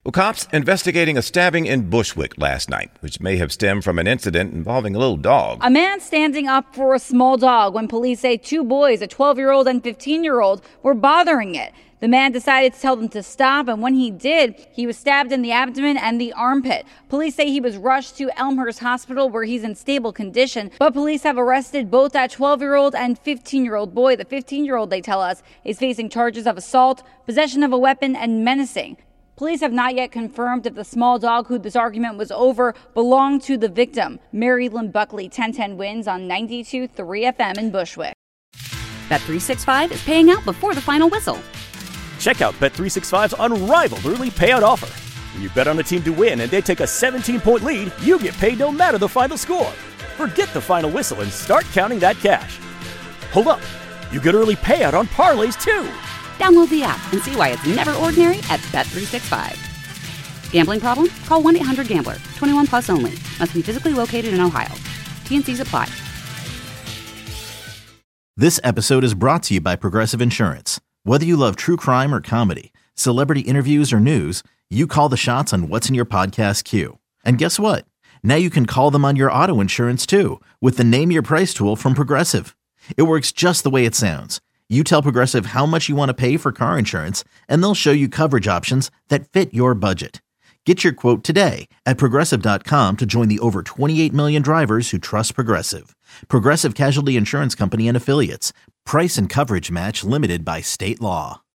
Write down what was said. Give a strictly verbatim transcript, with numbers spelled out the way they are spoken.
Well, cops investigating a stabbing in Bushwick last night, which may have stemmed from an incident involving a little dog. A man standing up for a small dog when police say two boys, a twelve-year-old and fifteen-year-old, were bothering it. The man decided to tell them to stop, and when he did, he was stabbed in the abdomen and the armpit. Police say he was rushed to Elmhurst Hospital, where he's in stable condition, but police have arrested both that twelve-year-old and fifteen-year-old boy. The fifteen-year-old, they tell us, is facing charges of assault, possession of a weapon, and menacing. Police have not yet confirmed if the small dog who this argument was over belonged to the victim. Mary Lynn Buckley, ten ten wins on ninety-two point three F M in Bushwick. Bet three sixty-five is paying out before the final whistle. Check out Bet three sixty-five's unrivaled early payout offer. When you bet on a team to win and they take a seventeen-point lead, you get paid no matter the final score. Forget the final whistle and start counting that cash. Hold up. You get early payout on parlays, too. Download the app and see why it's never ordinary at Bet three sixty-five. Gambling problem? Call one eight hundred gambler. twenty-one plus only. Must be physically located in Ohio. T N Cs apply. This episode is brought to you by Progressive Insurance. Whether you love true crime or comedy, celebrity interviews or news, you call the shots on what's in your podcast queue. And guess what? Now you can call them on your auto insurance too with the Name Your Price tool from Progressive. It works just the way it sounds. You tell Progressive how much you want to pay for car insurance, and they'll show you coverage options that fit your budget. Get your quote today at Progressive dot com to join the over twenty-eight million drivers who trust Progressive. Progressive Casualty Insurance Company and Affiliates. Price and coverage match limited by state law.